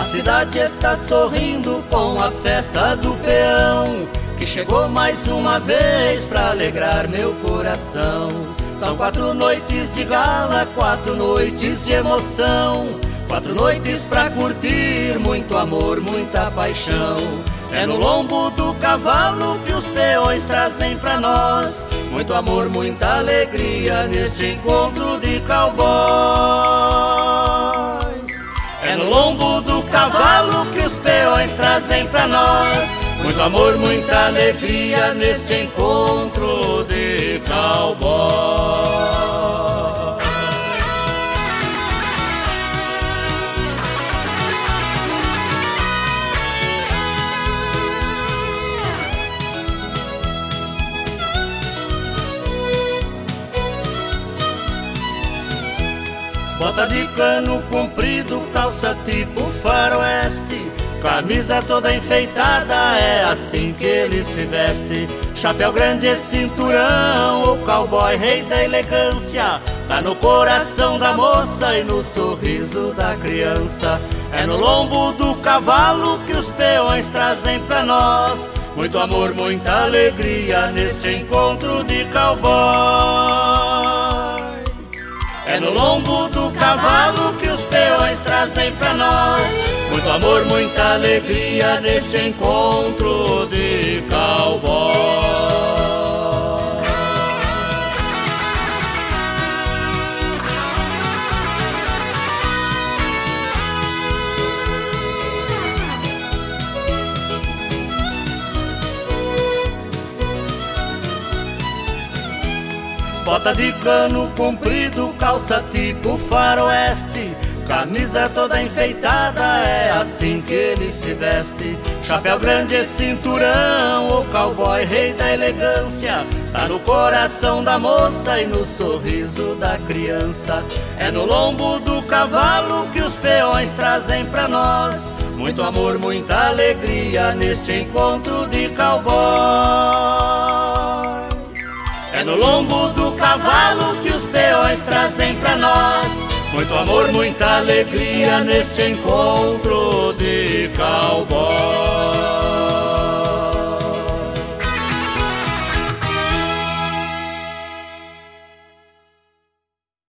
cidade está sorrindo com a festa do peão, que chegou mais uma vez pra alegrar meu coração. São 4 noites de gala, 4 noites de emoção, 4 noites pra curtir, muito amor, muita paixão. É no lombo do cavalo que os peões trazem pra nós muito amor, muita alegria neste encontro de cowboys. É no lombo do cavalo que os peões trazem pra nós muito amor, muita alegria neste encontro de cowboys. Bota de cano comprido, calça tipo faroeste, camisa toda enfeitada, é assim que ele se veste. Chapéu grande e cinturão, o cowboy rei da elegância, tá no coração da moça e no sorriso da criança. É no lombo do cavalo que os peões trazem pra nós muito amor, muita alegria neste encontro de cowboys. É no lombo do cavalo que os peões trazem pra nós muito amor, muita alegria neste encontro de cowboys. Bota de cano comprido, calça tipo faroeste, camisa toda enfeitada, é assim que ele se veste. Chapéu grande e cinturão, o cowboy rei da elegância, tá no coração da moça e no sorriso da criança. É no lombo do cavalo que os peões trazem pra nós muito amor, muita alegria neste encontro de cowboys. É no lombo do cavalo que os peões trazem pra nós muito amor, muita alegria neste encontro de cowboy.